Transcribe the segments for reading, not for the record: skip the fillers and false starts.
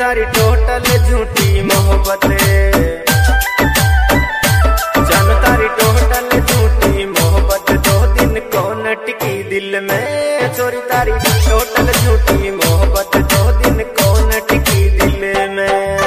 तारी टोटल झूठी मोहब्बत, जान तारी टोटल झूठी मोहब्बत, 2 दिन कौन टिकी दिल में। चोरी तारी टोटल झूठी मोहब्बत, 2 दिन कौन टिकी दिल में।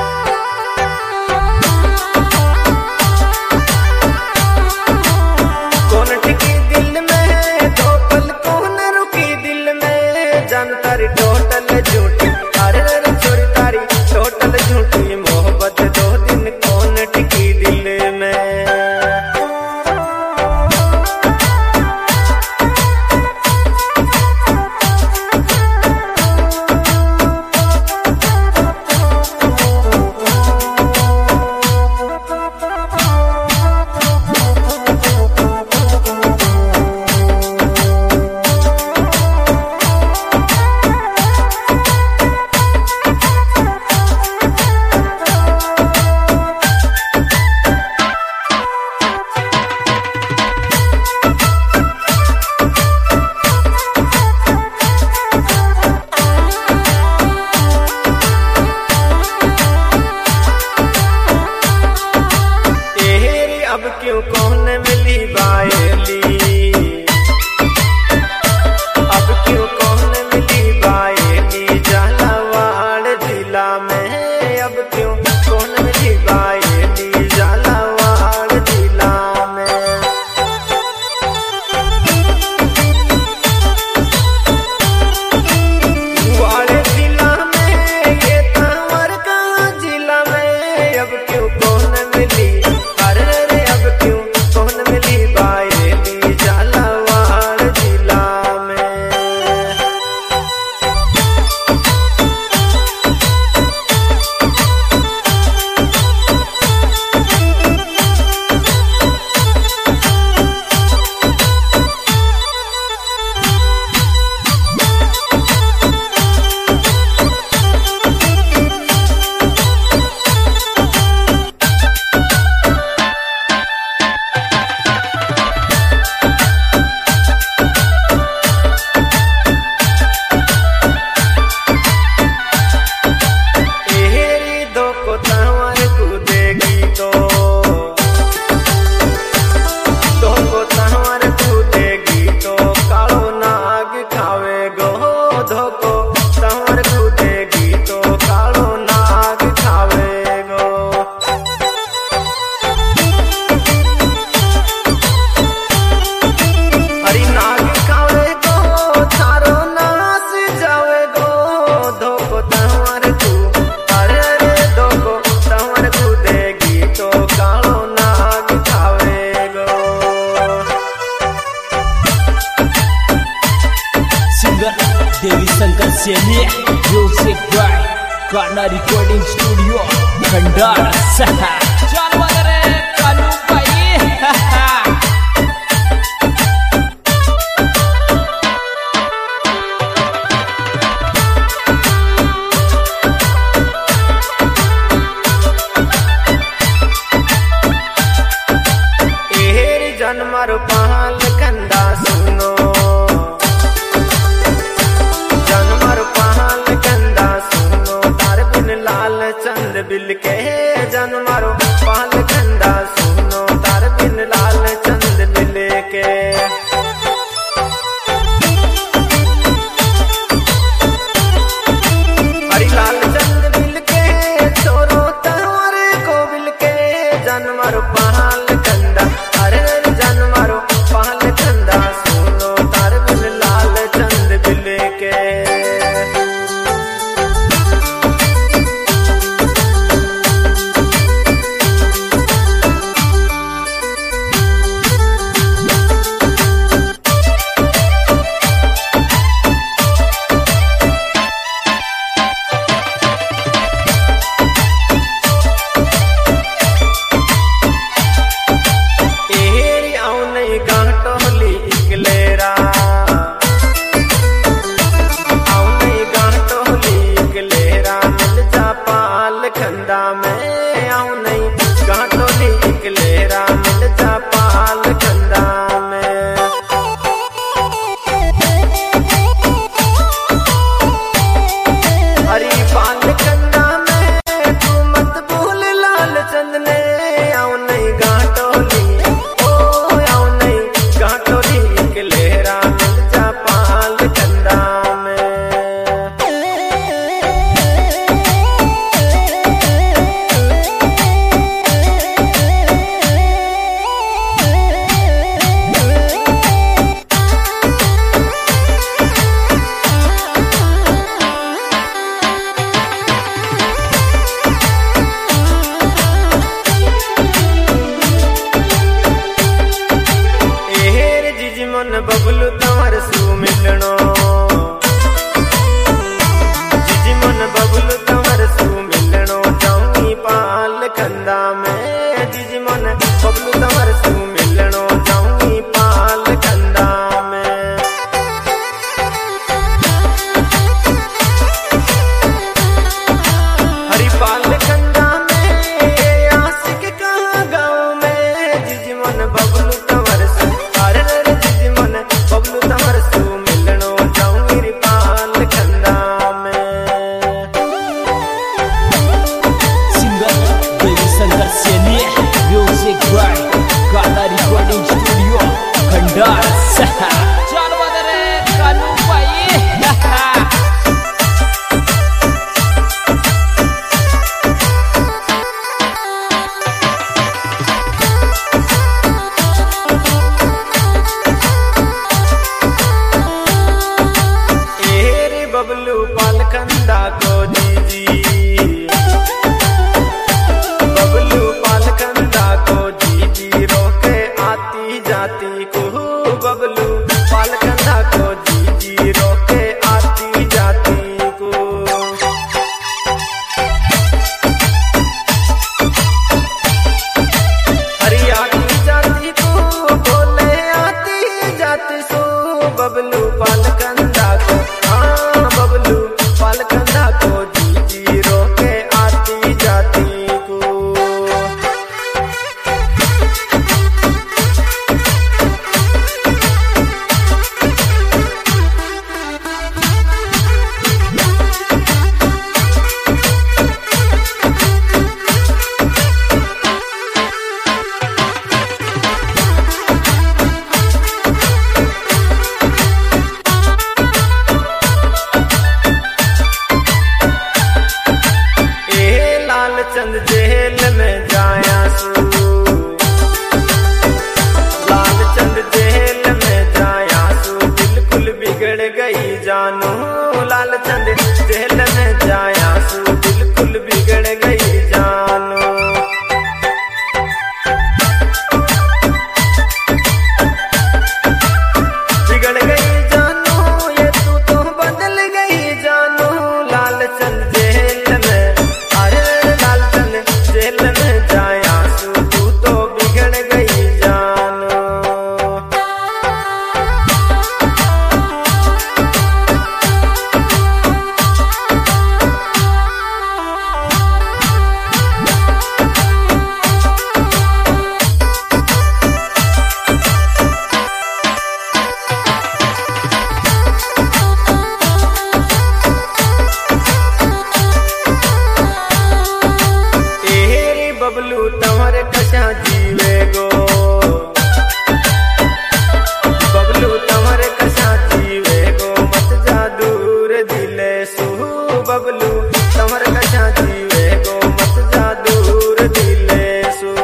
कौन टिकी दिल में, 2 पल कौन रुकी दिल में। जान तारी टोटल झूठी, अरे चोरी तारी टोटल झूठी मोहब्बत, 2 दिन कौन टिकी दिल में। अब क्यों कौन मिली बायली, अब क्यों कौन मिली बायली, झालावाड़ जिला में। अब क्यों कौन मिली बायली, झालावाड़ जिला में। वाड़े जिला में, ये तावर का जिला में। अब क्यों कौन मिली, Devi Shankar Saini music by Kanha recording studio Khandar चल वगैरह कानू भाई। मारो पहाल कंदा सुनो, जान मारो पहाल कंदा सुनो, तार बिन लाल चंद बिल के। जान मारो पहाल कंदा सुनो, तार बिन लाल चंद बिल के। हरी लाल चंद बिल के, छोरो तहवारे को बिल के। जान मारो पहाल कंदा, अरे जान मारो पहाल कंदा सुनो, तार बिन लाल चंद बिल के। कंदा में जीजी मन बबलू तमर सू मिलनो जाऊंगी पाल कंदा में। हरिपाल कंदा में आशिक कहाँ गाँव में जीजी मन बबलू तमर सू अरे जीजी मन बबलू तमर सू मिलनो जाऊंगी पाल कंदा में। Music by Kanha recording studio Khandar. चल बदरे कानू भाई एरे बबलू पाल कंदा को जीजी जाती को बबलू पाल कंधा को जीजी रोके आती जाती को। हरियाती जाती को बोले आती जाती सो बबलू पाल कंधा को हाँ बबलू पाल कंधा को जीजी रोके आती जाती को। चंद जेल में जाया सू लाल चंद जेल में जाया सू बिल्कुल बिगड़ गई जानू लाल चंद जेल में जाया सू बिल्कुल बिगड़ गई जानू। बिगड़ गई जानू ये तू तो बदल गई जानू लाल चंद जेल में जेल में जाया सू तू तो बिगड़ गई जानू। बबलू तमर कशा जीवे गो बबलू तमर कशा जीवे गो मत जा दूर दिले सू बबलू तमर कशा जीवे गो मत जा दूर दिले सू।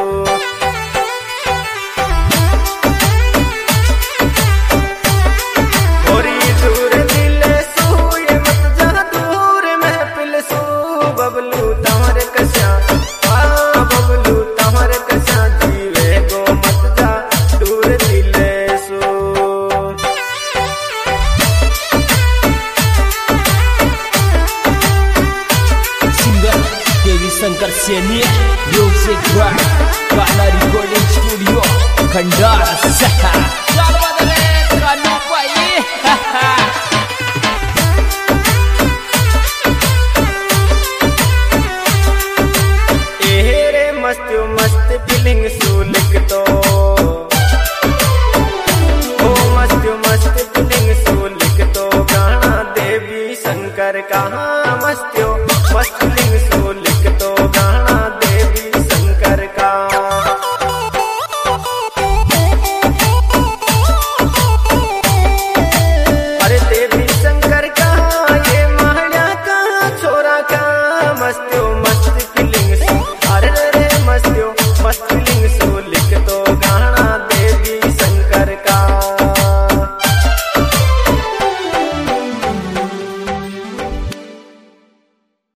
थोड़ी दूर दिले सू ये मत जा दूर महफिल सू बबलू तमर कशा बबलू तमर कशा जीवे गो मत जा दूर दिले सो। Singer Devi Shankar Saini music by Kanha recording studio Khandar. चल बदरे कानू भाई मस्त मस्त फीलिंग सू लिख दो ओ मस्त मस्त फीलिंग सू लिख दो गाना देवी शंकर कहाँ मस्त फीलिंग सू